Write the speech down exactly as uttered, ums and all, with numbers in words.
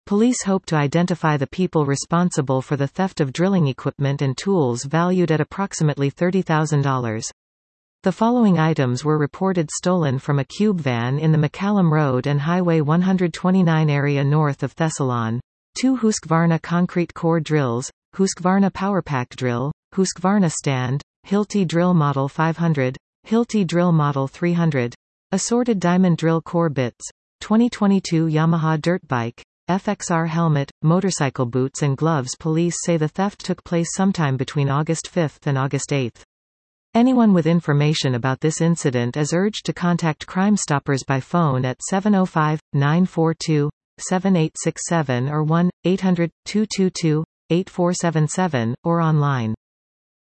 Police hope to identify the people responsible for the theft of drilling equipment and tools valued at approximately thirty thousand dollars. The following items were reported stolen from a cube van in the McCallum Road and Highway one twenty-nine area north of Thessalon. Two Husqvarna concrete core drills, Husqvarna PowerPack drill, Husqvarna stand, Hilti drill model five hundred, Hilti drill model three hundred. Assorted diamond drill core bits. twenty twenty-two Yamaha dirt bike. F X R helmet, motorcycle boots and gloves. Police say the theft took place sometime between August fifth and August eighth. Anyone with information about this incident is urged to contact Crime Stoppers by phone at seven oh five, nine four two, seven eight six seven or one eight hundred, two two two, eight four seven seven, or online.